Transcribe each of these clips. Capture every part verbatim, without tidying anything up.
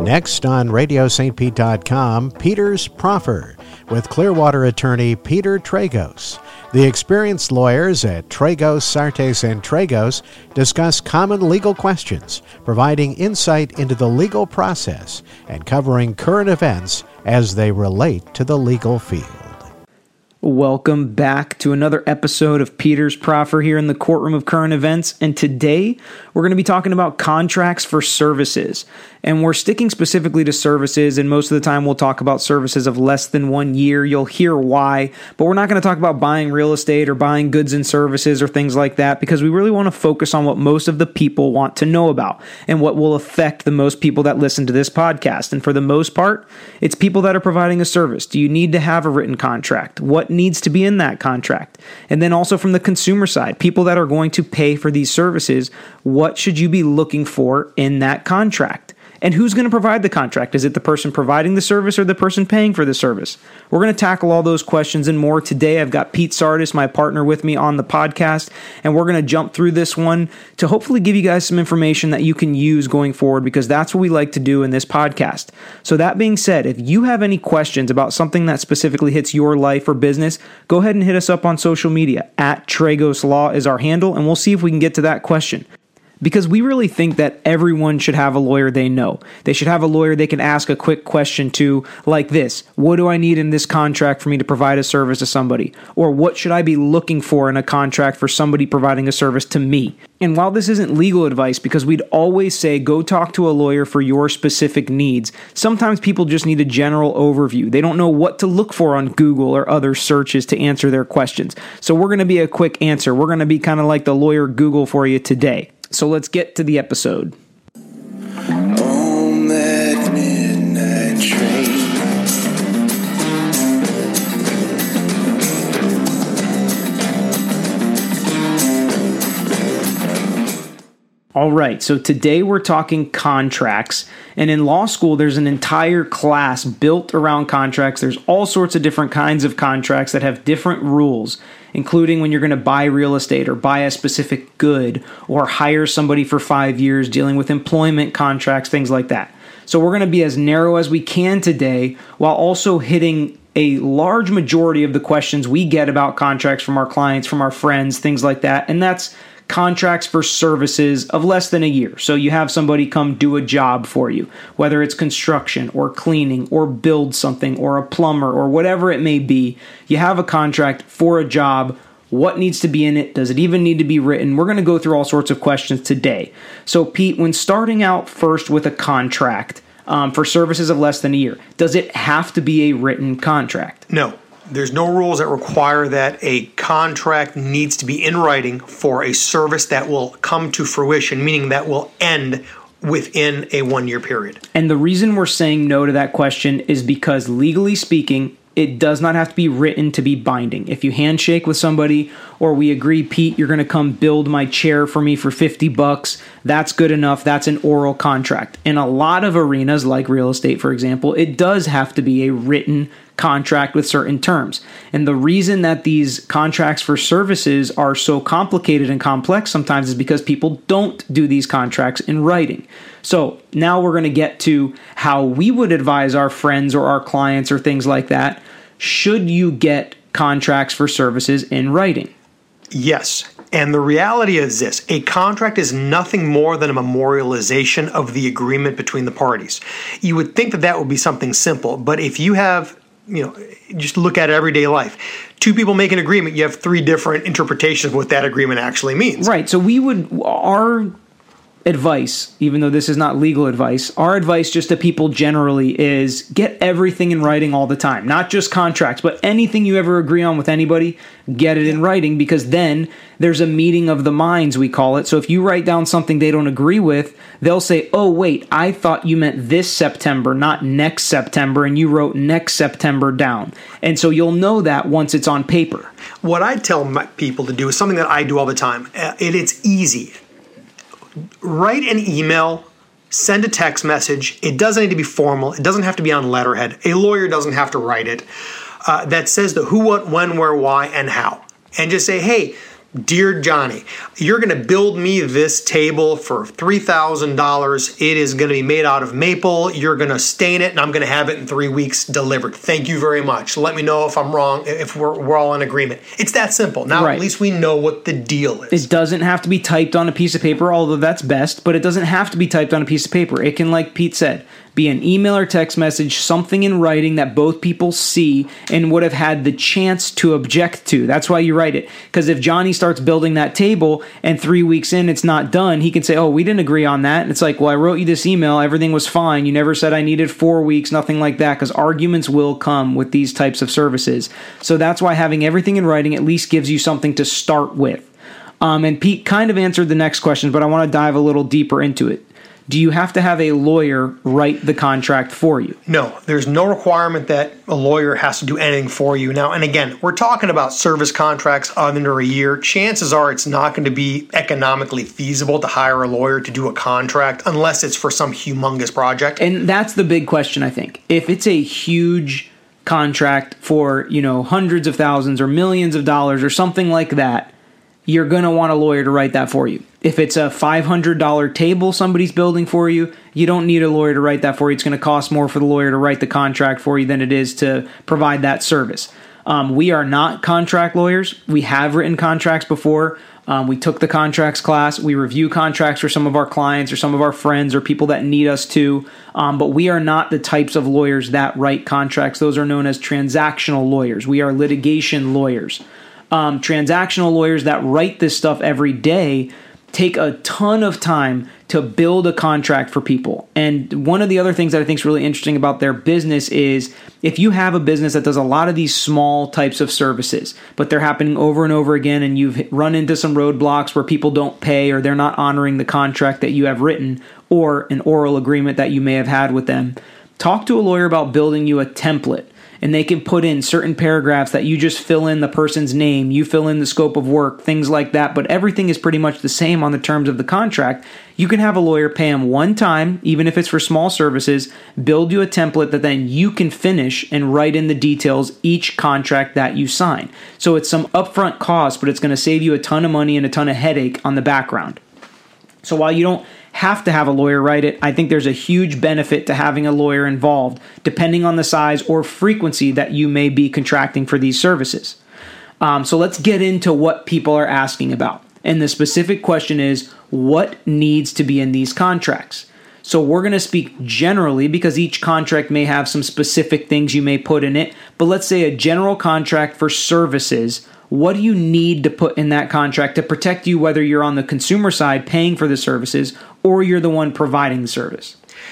Next on radio st pete dot com, Peter's Proffer with Clearwater attorney Peter Tragos. The experienced lawyers at Tragos, Sartes, and Tragos discuss common legal questions, providing insight into the legal process and covering current events as they relate to the legal field. Welcome back to another episode of Peter's Proffer here in the courtroom of current events. And today we're going to be talking about contracts for services. And we're sticking specifically to services, and most of the time we'll talk about services of less than one year. You'll hear why, but we're not going to talk about buying real estate or buying goods and services or things like that, because we really want to focus on what most of the people want to know about and what will affect the most people that listen to this podcast. And for the most part, it's people that are providing a service. Do you need to have a written contract? What needs to be in that contract? And then also from the consumer side, people that are going to pay for these services, what should you be looking for in that contract? And who's going to provide the contract? Is it the person providing the service or the person paying for the service? We're going to tackle all those questions and more today. I've got Pete Sartes, my partner, with me on the podcast, and we're going to jump through this one to hopefully give you guys some information that you can use going forward, because that's what we like to do in this podcast. So that being said, if you have any questions about something that specifically hits your life or business, go ahead and hit us up on social media. At Tragos Law is our handle, and we'll see if we can get to that question. Because we really think that everyone should have a lawyer they know. They should have a lawyer they can ask a quick question to, like this: what do I need in this contract for me to provide a service to somebody? Or what should I be looking for in a contract for somebody providing a service to me? And while this isn't legal advice, because we'd always say go talk to a lawyer for your specific needs, sometimes people just need a general overview. They don't know what to look for on Google or other searches to answer their questions. So we're going to be a quick answer. We're going to be kind of like the lawyer Google for you today. So let's get to the episode. On that midnight train. All right, so today we're talking contracts, and in law school there's an entire class built around contracts. There's all sorts of different kinds of contracts that have different rules, including when you're going to buy real estate or buy a specific good or hire somebody for five years, dealing with employment contracts, things like that. So we're going to be as narrow as we can today, while also hitting a large majority of the questions we get about contracts from our clients, from our friends, things like that, and that's contracts for services of less than a year. So you have somebody come do a job for you, whether it's construction or cleaning or build something or a plumber or whatever it may be. You have a contract for a job. What needs to be in it? Does it even need to be written? We're going to go through all sorts of questions today. So Pete, when starting out first with a contract um, for services of less than a year, does it have to be a written contract? No. There's no rules that require that a contract needs to be in writing for a service that will come to fruition, meaning that will end within a one-year period. And the reason we're saying no to that question is because, legally speaking, it does not have to be written to be binding. If you handshake with somebody, or we agree, Pete, you're going to come build my chair for me for fifty bucks, that's good enough. That's an oral contract. In a lot of arenas, like real estate, for example, it does have to be a written contract with certain terms. And the reason that these contracts for services are so complicated and complex sometimes is because people don't do these contracts in writing. So now we're going to get to how we would advise our friends or our clients or things like that. Should you get contracts for services in writing? Yes. And the reality is this: a contract is nothing more than a memorialization of the agreement between the parties. You would think that that would be something simple, but if you have, you know, just look at everyday life. Two people make an agreement, you have three different interpretations of what that agreement actually means. Right. So we would, our advice, even though this is not legal advice, our advice just to people generally is get everything in writing all the time. Not just contracts, but anything you ever agree on with anybody, get it in writing, because then there's a meeting of the minds, we call it. So if you write down something they don't agree with, they'll say, oh, wait, I thought you meant this September, not next September, and you wrote next September down. And so you'll know that once it's on paper. What I tell my people to do is something that I do all the time, and it's easy. Write an email, send a text message. It doesn't need to be formal. It doesn't have to be on letterhead. A lawyer doesn't have to write it. Uh, that says the who, what, when, where, why, and how. And just say, hey, Dear Johnny, you're going to build me this table for three thousand dollars. It is going to be made out of maple. You're going to stain it, and I'm going to have it in three weeks delivered. Thank you very much. Let me know if I'm wrong, if we're, we're all in agreement. It's that simple. Now, Right. At least we know what the deal is. It doesn't have to be typed on a piece of paper, although that's best, but it doesn't have to be typed on a piece of paper. It can, like Pete said, be an email or text message, something in writing that both people see and would have had the chance to object to. That's why you write it. Because if Johnny starts building that table and three weeks in it's not done, he can say, oh, we didn't agree on that. And it's like, well, I wrote you this email. Everything was fine. You never said I needed four weeks, nothing like that, because arguments will come with these types of services. So that's why having everything in writing at least gives you something to start with. Um, and Pete kind of answered the next question, but I want to dive a little deeper into it. Do you have to have a lawyer write the contract for you? No, there's no requirement that a lawyer has to do anything for you. Now, and again, we're talking about service contracts under a year. Chances are it's not going to be economically feasible to hire a lawyer to do a contract unless it's for some humongous project. And that's the big question, I think. If it's a huge contract for, you know, hundreds of thousands or millions of dollars or something like that, you're going to want a lawyer to write that for you. If it's a five hundred dollars table somebody's building for you, you don't need a lawyer to write that for you. It's going to cost more for the lawyer to write the contract for you than it is to provide that service. Um, we are not contract lawyers. We have written contracts before. Um, we took the contracts class. We review contracts for some of our clients or some of our friends or people that need us to. Um, but we are not the types of lawyers that write contracts. Those are known as transactional lawyers. We are litigation lawyers. Um, transactional lawyers that write this stuff every day take a ton of time to build a contract for people. And one of the other things that I think is really interesting about their business is if you have a business that does a lot of these small types of services, but they're happening over and over again, and you've run into some roadblocks where people don't pay or they're not honoring the contract that you have written or an oral agreement that you may have had with them, talk to a lawyer about building you a template. And they can put in certain paragraphs that you just fill in the person's name, you fill in the scope of work, things like that, but everything is pretty much the same on the terms of the contract. You can have a lawyer pay them one time, even if it's for small services, build you a template that then you can finish and write in the details each contract that you sign. So it's some upfront cost, but it's going to save you a ton of money and a ton of headache on the background. So while you don't have to have a lawyer write it, I think there's a huge benefit to having a lawyer involved, depending on the size or frequency that you may be contracting for these services. Um, so let's get into what people are asking about. And the specific question is, what needs to be in these contracts? So we're going to speak generally because each contract may have some specific things you may put in it. But let's say a general contract for services. What do you need to put in that contract to protect you, whether you're on the consumer side paying for the services or you're the one providing the service?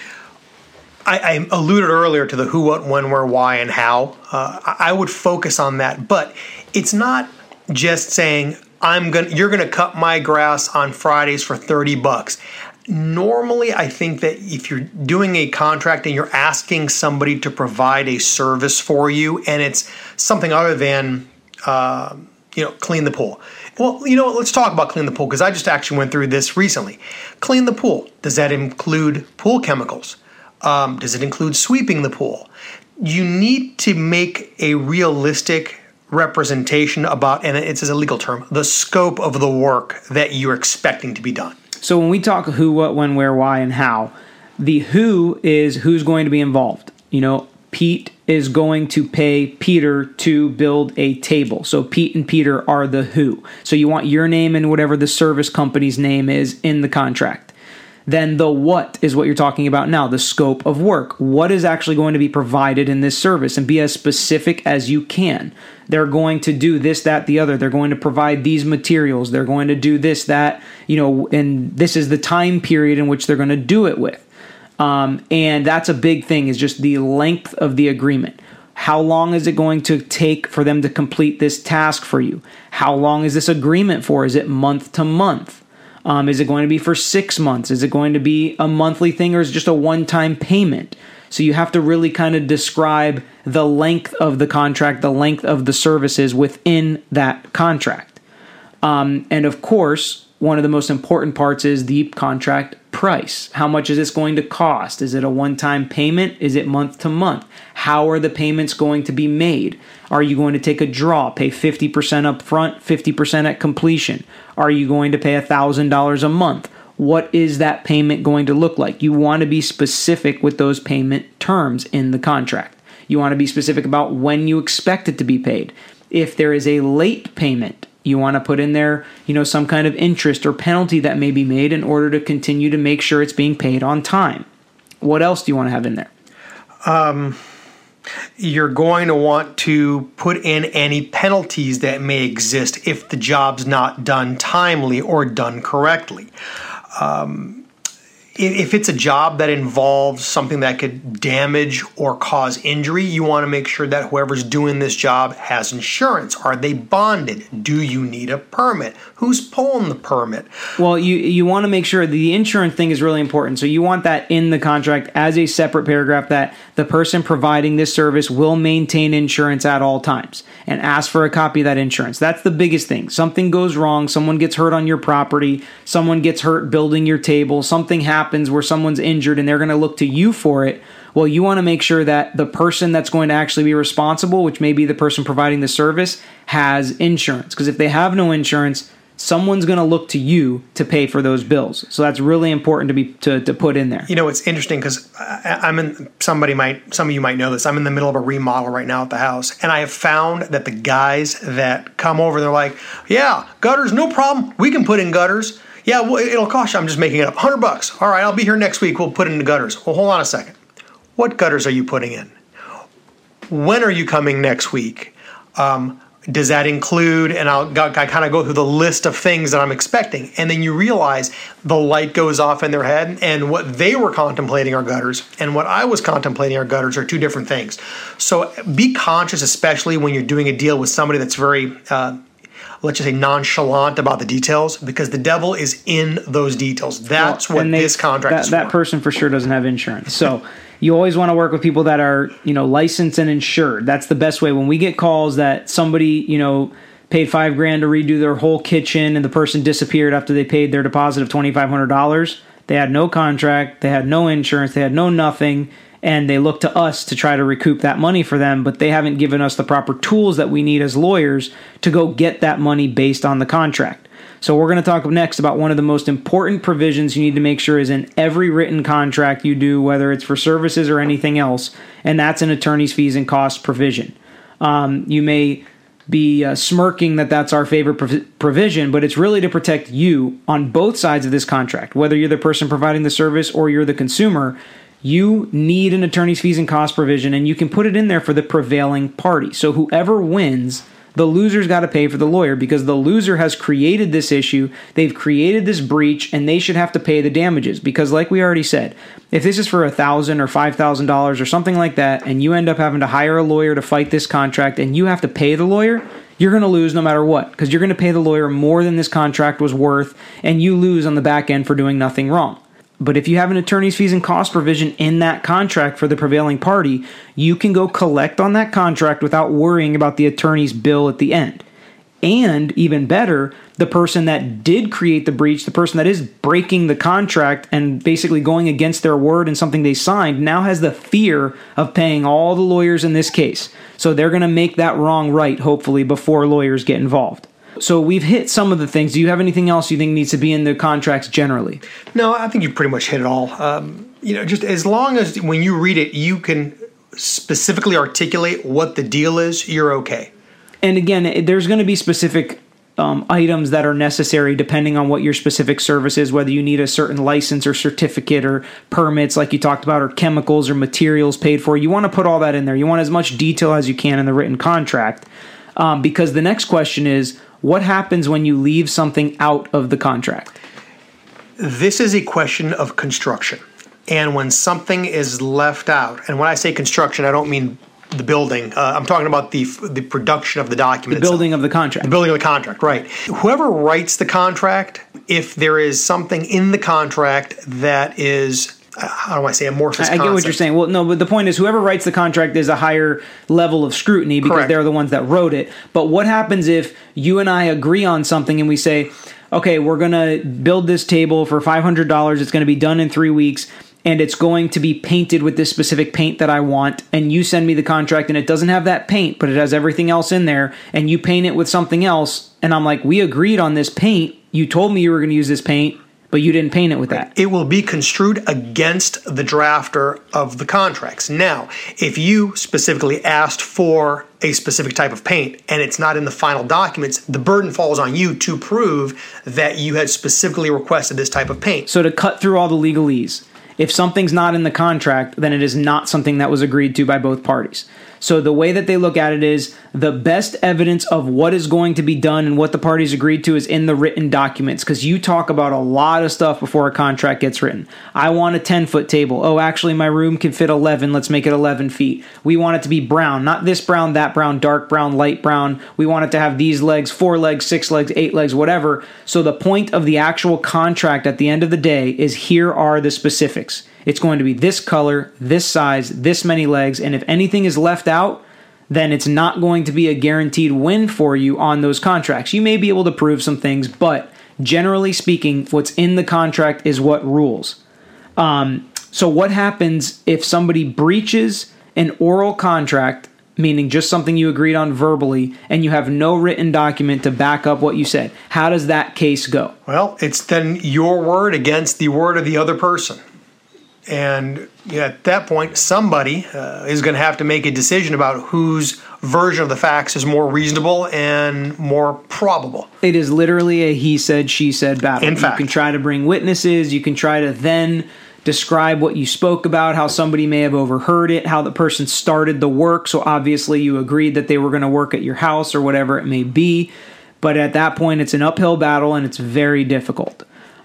I, I alluded earlier to the who, what, when, where, why, and how. Uh, I would focus on that, but it's not just saying I'm gonna. You're gonna cut my grass on Fridays for thirty bucks. Normally, I think that if you're doing a contract and you're asking somebody to provide a service for you, and it's something other than Uh, you know, clean the pool. Well, you know what? Let's talk about clean the pool because I just actually went through this recently. Clean the pool. Does that include pool chemicals? Um, does it include sweeping the pool? You need to make a realistic representation about, and it's a legal term, the scope of the work that you're expecting to be done. So when we talk who, what, when, where, why, and how, the who is who's going to be involved. You know, Pete is going to pay Peter to build a table. So Pete and Peter are the who. So you want your name and whatever the service company's name is in the contract. Then the what is what you're talking about now, the scope of work. What is actually going to be provided in this service? And be as specific as you can. They're going to do this, that, the other. They're going to provide these materials. They're going to do this, that, you know, and this is the time period in which they're going to do it with. Um, and that's a big thing, is just the length of the agreement. How long is it going to take for them to complete this task for you? How long is this agreement for? Is it month to month? Um, is it going to be for six months? Is it going to be a monthly thing, or is it just a one-time payment? So you have to really kind of describe the length of the contract, the length of the services within that contract. Um, and of course, one of the most important parts is the contract price? How much is this going to cost? Is it a one-time payment? Is it month to month? How are the payments going to be made? Are you going to take a draw, pay fifty percent up front, fifty percent at completion? Are you going to pay one thousand dollars a month? What is that payment going to look like? You want to be specific with those payment terms in the contract. You want to be specific about when you expect it to be paid. If there is a late payment, you want to put in there, you know, some kind of interest or penalty that may be made in order to continue to make sure it's being paid on time. What else do you want to have in there? Um, you're going to want to put in any penalties that may exist if the job's not done timely or done correctly. Um, if it's a job that involves something that could damage or cause injury, you want to make sure that whoever's doing this job has insurance. Are they bonded? Do you need a permit? Who's pulling the permit? Well, you you want to make sure the insurance thing is really important. So you want that in the contract as a separate paragraph, that the person providing this service will maintain insurance at all times and ask for a copy of that insurance. That's the biggest thing. Something goes wrong, someone gets hurt on your property, someone gets hurt building your table, something happens where someone's injured and they're going to look to you for it. Well, you want to make sure that the person that's going to actually be responsible, which may be the person providing the service, has insurance. Because if they have no insurance, someone's going to look to you to pay for those bills. So that's really important to be to, to put in there. You know, it's interesting because I'm in. Somebody might, some of you might know this. I'm in the middle of a remodel right now at the house, and I have found that the guys that come over, they're like, "Yeah, gutters, no problem. We can put in gutters. Yeah, well, it'll cost you. I'm just making it up. one hundred bucks. All right, I'll be here next week. We'll put in the gutters." Well, hold on a second. What gutters are you putting in? When are you coming next week? Um, does that include, and I'll I kind of go through the list of things that I'm expecting, and then you realize the light goes off in their head, and what they were contemplating are gutters, and what I was contemplating are gutters are two different things. So be conscious, especially when you're doing a deal with somebody that's very, uh, let's just say, nonchalant about the details, because the devil is in those details. That's well, what they, this contract that, is for. That person for sure doesn't have insurance. So you always want to work with people that are, you know, licensed and insured. That's the best way. When we get calls that somebody, you know, paid five grand to redo their whole kitchen and the person disappeared after they paid their deposit of twenty-five hundred dollars, they had no contract, they had no insurance, they had no nothing, and they look to us to try to recoup that money for them, but they haven't given us the proper tools that we need as lawyers to go get that money based on the contract. So we're going to talk next about one of the most important provisions you need to make sure is in every written contract you do, whether it's for services or anything else, and that's an attorney's fees and costs provision. Um, you may be uh, smirking that that's our favorite prov- provision, but it's really to protect you on both sides of this contract. Whether you're the person providing the service or you're the consumer, you need an attorney's fees and costs provision, and you can put it in there for the prevailing party. So whoever wins, the loser's got to pay for the lawyer, because the loser has created this issue, they've created this breach, and they should have to pay the damages. Because like we already said, if this is for one thousand dollars or five thousand dollars or something like that, and you end up having to hire a lawyer to fight this contract, and you have to pay the lawyer, you're going to lose no matter what, because you're going to pay the lawyer more than this contract was worth, and you lose on the back end for doing nothing wrong. But if you have an attorney's fees and cost provision in that contract for the prevailing party, you can go collect on that contract without worrying about the attorney's bill at the end. And even better, the person that did create the breach, the person that is breaking the contract and basically going against their word and something they signed, now has the fear of paying all the lawyers in this case. So they're going to make that wrong right, hopefully, before lawyers get involved. So we've hit some of the things. Do you have anything else you think needs to be in the contracts generally? No, I think you've pretty much hit it all. Um, you know, just as long as when you read it, you can specifically articulate what the deal is, you're okay. And again, there's going to be specific um, items that are necessary depending on what your specific service is, whether you need a certain license or certificate or permits like you talked about, or chemicals or materials paid for. You want to put all that in there. You want as much detail as you can in the written contract, um, because the next question is, what happens when you leave something out of the contract? This is a question of construction. And when something is left out, and when I say construction, I don't mean the building. Uh, I'm talking about the the production of the document. The building itself. of the contract. The building of the contract, right. Whoever writes the contract, if there is something in the contract that is, uh, how do I say, amorphous I, I get what you're saying. Well, no, but the point is whoever writes the contract is a higher level of scrutiny because Correct. They're the ones that wrote it. But what happens if you and I agree on something and we say, okay, we're going to build this table for five hundred dollars. It's going to be done in three weeks. And it's going to be painted with this specific paint that I want, and you send me the contract and it doesn't have that paint, but it has everything else in there, and you paint it with something else, and I'm like, we agreed on this paint. You told me you were going to use this paint, but you didn't paint it with that. It will be construed against the drafter of the contracts. Now, if you specifically asked for a specific type of paint and it's not in the final documents, the burden falls on you to prove that you had specifically requested this type of paint. So to cut through all the legalese, if something's not in the contract, then it is not something that was agreed to by both parties. So the way that they look at it is the best evidence of what is going to be done and what the parties agreed to is in the written documents, because you talk about a lot of stuff before a contract gets written. I want a ten-foot table. Oh, actually, my room can fit eleven. Let's make it eleven feet. We want it to be brown, not this brown, that brown, dark brown, light brown. We want it to have these legs, four legs, six legs, eight legs, whatever. So the point of the actual contract at the end of the day is here are the specifics. It's going to be this color, this size, this many legs, and if anything is left out, then it's not going to be a guaranteed win for you on those contracts. You may be able to prove some things, but generally speaking, what's in the contract is what rules. Um, so what happens if somebody breaches an oral contract, meaning just something you agreed on verbally, and you have no written document to back up what you said? How does that case go? Well, it's then your word against the word of the other person. And you know, at that point, somebody uh, is going to have to make a decision about whose version of the facts is more reasonable and more probable. It is literally a he said, she said battle. In fact. You can try to bring witnesses. You can try to then describe what you spoke about, how somebody may have overheard it, how the person started the work. So obviously you agreed that they were going to work at your house or whatever it may be. But at that point, it's an uphill battle and it's very difficult.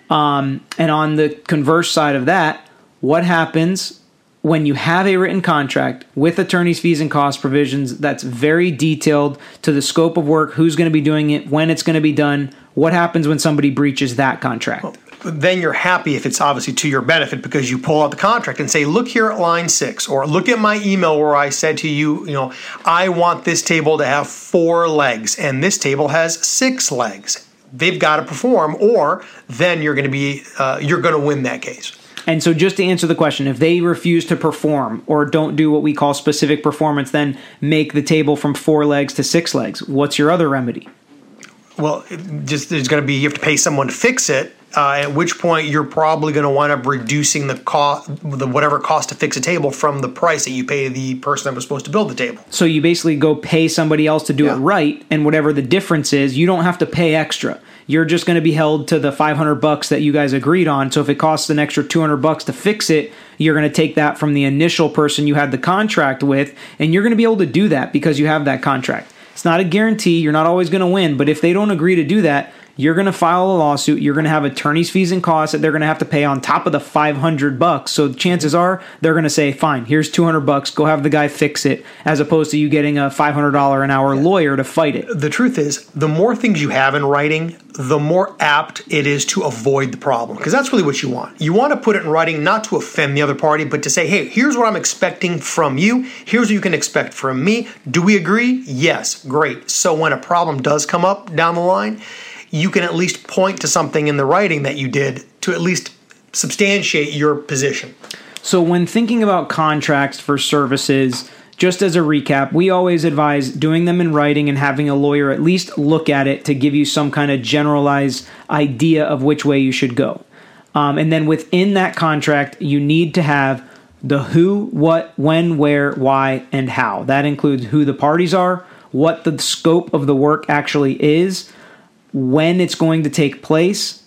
Um, and on the converse side of that, what happens when you have a written contract with attorney's fees and cost provisions that's very detailed to the scope of work, who's going to be doing it, when it's going to be done? What happens when somebody breaches that contract? Well, then you're happy if it's obviously to your benefit because you pull out the contract and say, look here at line six, or look at my email where I said to you, you know, I want this table to have four legs and this table has six legs. They've got to perform, or then you're going to be, uh, you're going to win that case. And so just to answer the question, if they refuse to perform or don't do what we call specific performance, then make the table from four legs to six legs, what's your other remedy? Well, just there's going to be, you have to pay someone to fix it, uh, at which point you're probably going to wind up reducing the cost, the whatever it costs to fix a table from the price that you pay the person that was supposed to build the table. So you basically go pay somebody else to do Yeah. it right, and whatever the difference is, you don't have to pay extra. You're just going to be held to the five hundred bucks that you guys agreed on. So if it costs an extra two hundred bucks to fix it, you're going to take that from the initial person you had the contract with, and you're going to be able to do that because you have that contract. It's not a guarantee. You're not always going to win, but if they don't agree to do that, you're going to file a lawsuit. You're going to have attorney's fees and costs that they're going to have to pay on top of the five hundred bucks. So chances are they're going to say, fine, here's two hundred bucks. Go have the guy fix it, as opposed to you getting a five hundred dollars an hour lawyer to fight it. The truth is, the more things you have in writing, the more apt it is to avoid the problem, because that's really what you want. You want to put it in writing not to offend the other party, but to say, hey, here's what I'm expecting from you. Here's what you can expect from me. Do we agree? Yes. Great. So when a problem does come up down the line, you can at least point to something in the writing that you did to at least substantiate your position. So when thinking about contracts for services, just as a recap, we always advise doing them in writing and having a lawyer at least look at it to give you some kind of generalized idea of which way you should go. Um, and then within that contract, you need to have the who, what, when, where, why, and how. That includes who the parties are, what the scope of the work actually is, when it's going to take place,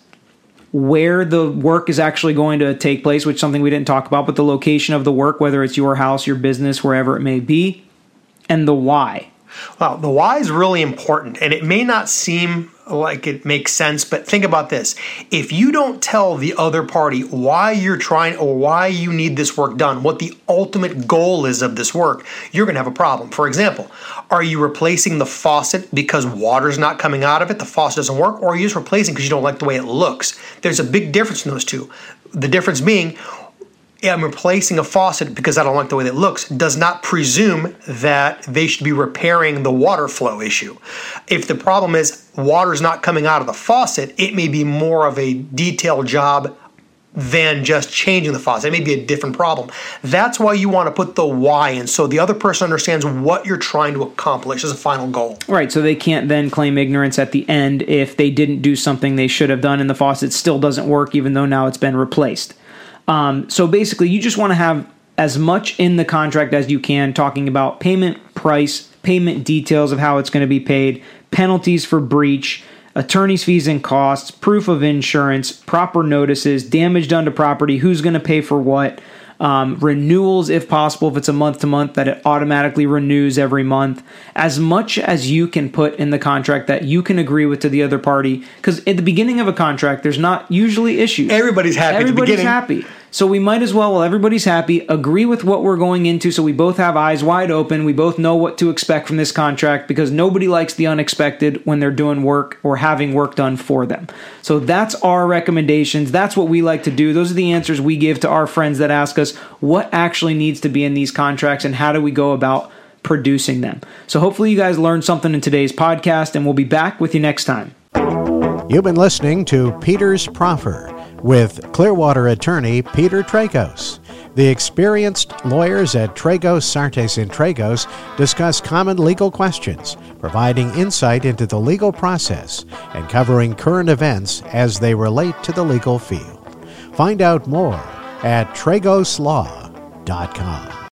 where the work is actually going to take place, which is something we didn't talk about, but the location of the work, whether it's your house, your business, wherever it may be, and the why. Well, the why is really important, and it may not seem like it makes sense, but think about this. If you don't tell the other party why you're trying or why you need this work done, what the ultimate goal is of this work, you're going to have a problem. For example, are you replacing the faucet because water's not coming out of it, the faucet doesn't work, or are you just replacing because you don't like the way it looks? There's a big difference in those two. The difference being, I'm replacing a faucet because I don't like the way that it looks, does not presume that they should be repairing the water flow issue. If the problem is water's not coming out of the faucet, it may be more of a detailed job than just changing the faucet. It may be a different problem. That's why you want to put the why in, so the other person understands what you're trying to accomplish as a final goal. Right, so they can't then claim ignorance at the end if they didn't do something they should have done and the faucet still doesn't work even though now it's been replaced. Um, so basically, you just want to have as much in the contract as you can, talking about payment price, payment details of how it's going to be paid, penalties for breach, attorney's fees and costs, proof of insurance, proper notices, damage done to property, who's going to pay for what, um, renewals if possible, if it's a month to month, that it automatically renews every month. As much as you can put in the contract that you can agree with to the other party, because at the beginning of a contract, there's not usually issues. Everybody's happy Everybody's at the beginning. happy. So we might as well, while everybody's happy, agree with what we're going into so we both have eyes wide open. We both know what to expect from this contract, because nobody likes the unexpected when they're doing work or having work done for them. So that's our recommendations. That's what we like to do. Those are the answers we give to our friends that ask us what actually needs to be in these contracts and how do we go about producing them. So hopefully you guys learned something in today's podcast, and we'll be back with you next time. You've been listening to Peter's Proffer with Clearwater attorney Peter Tragos. The experienced lawyers at Tragos, Sartes, and Tragos discuss common legal questions, providing insight into the legal process and covering current events as they relate to the legal field. Find out more at tragos law dot com.